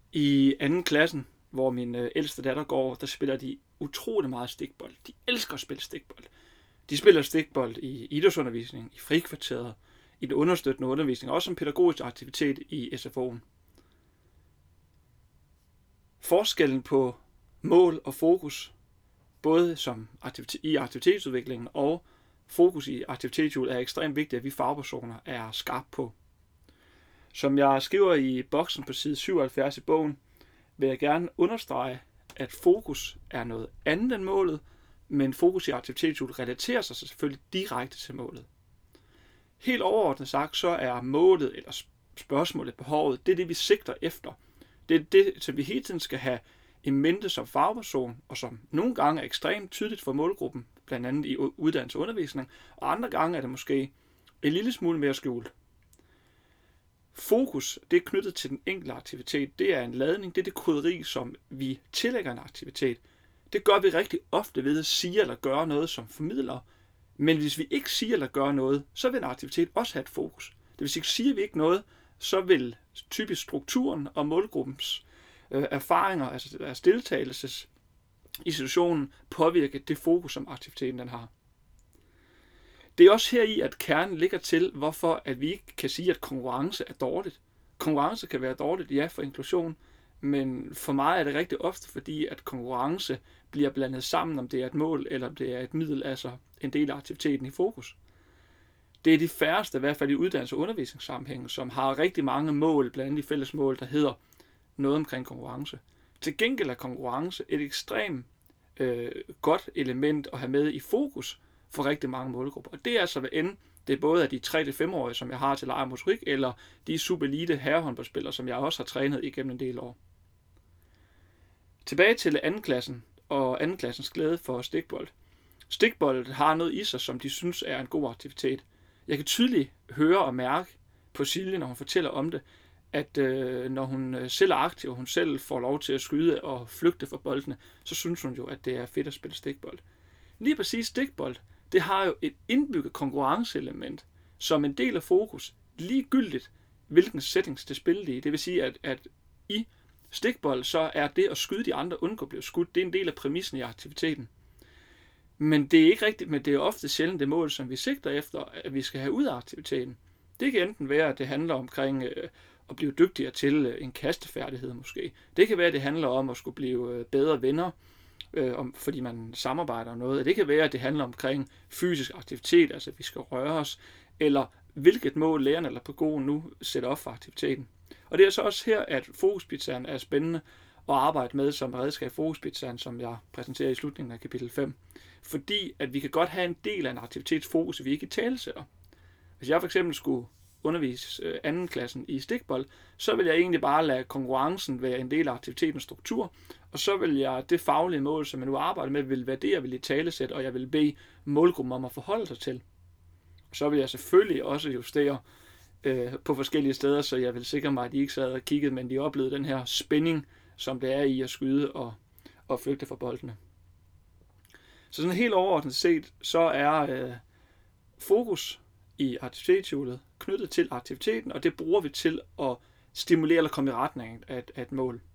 I anden klassen, hvor min ældste datter går, der spiller de utrolig meget stikbold. De elsker at spille stikbold. De spiller stikbold i idrætsundervisning, i frikvarteret, i den understøttende undervisning, også som pædagogisk aktivitet i SFO'en. Forskellen på mål og fokus, både som i aktivitetsudviklingen og fokus i aktivitetshjulet, er ekstremt vigtigt, at vi fagpersoner er skarpe på. Som jeg skriver i boksen på side 77 i bogen, vil jeg gerne understrege, at fokus er noget andet end målet, men fokus i aktivitetshjulet relaterer sig selvfølgelig direkte til målet. Helt overordnet sagt, så er målet eller spørgsmålet, behovet, det er det, vi sigter efter. Det er det, som vi hele tiden skal have i mente som fagperson, og som nogle gange er ekstremt tydeligt for målgruppen, blandt andet i uddannelse og undervisning, og andre gange er det måske en lille smule mere skjult. Fokus, det er knyttet til den enkelte aktivitet. Det er en ladning, det er det krydderi, som vi tillægger en aktivitet. Det gør vi rigtig ofte ved at sige eller gøre noget som formidler. Men hvis vi ikke siger eller gør noget, så vil en aktivitet også have et fokus. Det vil sige, siger vi ikke noget, så vil typisk strukturen og målgruppens erfaringer, altså deres deltagelses i situationen, påvirke det fokus, som aktiviteten den har. Det er også heri, at kernen ligger til, hvorfor at vi ikke kan sige, at konkurrence er dårligt. Konkurrence kan være dårligt, ja, for inklusion, men for mig er det rigtig ofte, fordi at konkurrence bliver blandet sammen, om det er et mål, eller om det er et middel, altså en del af aktiviteten i fokus. Det er de færreste, i hvert fald i uddannelse- og undervisningssammenhæng, som har rigtig mange mål, blandt andet i fælles mål, der hedder noget omkring konkurrence. Til gengæld er konkurrence et ekstremt godt element at have med i fokus for rigtig mange målgrupper. Og det er altså, hvad end det er både af de 3-5-årige, som jeg har til leg og motorik, eller de superelite herrehåndboldspillere, som jeg også har trænet igennem en del år. Tilbage til anden klassen og anden klassens glæde for stikbold. Stikbold har noget i sig, som de synes er en god aktivitet. Jeg kan tydeligt høre og mærke på Silje, når hun fortæller om det, at når hun selv er aktiv, og hun selv får lov til at skyde og flygte fra boldene, så synes hun jo, at det er fedt at spille stikbold. Lige præcis stikbold, det har jo et indbygget konkurrenceelement som en del af fokus, ligegyldigt hvilken settings det spiller i. Det vil sige, at i stikbold, så er det at skyde de andre, undgå at blive skudt, det er en del af præmissen i aktiviteten. Men det er ikke rigtigt, men det er ofte sjældent det mål, som vi sigter efter, at vi skal have ud af aktiviteten. Det kan enten være, at det handler omkring at blive dygtigere til en kastefærdighed måske. Det kan være, at det handler om at skulle blive bedre venner, fordi man samarbejder om noget. Det kan være, at det handler omkring fysisk aktivitet, altså at vi skal røre os, eller hvilket mål læreren eller pædagogen nu sætter op for aktiviteten. Og det er så også her, at fokuspizzaen er spændende at arbejde med som redskab fokuspizzaen, som jeg præsenterer i slutningen af kapitel 5. Fordi at vi kan godt have en del af en aktivitetsfokus, vi ikke i talesætter. Hvis jeg for eksempel skulle undervise anden klassen i stikbold, så vil jeg egentlig bare lade konkurrencen være en del af aktivitetens struktur, og så vil jeg det faglige mål, som jeg nu arbejder med, vil være det, jeg vil i talesætte, og jeg vil bede målgruppen om at forholde sig til. Så vil jeg selvfølgelig også justere på forskellige steder, så jeg vil sikre mig, at de ikke sad og kiggede, men de oplevede den her spænding, som det er i at skyde og flygte fra boldene. Så sådan helt overordnet set, så er fokus i aktivitetshjulet knyttet til aktiviteten, og det bruger vi til at stimulere eller komme i retning af et mål.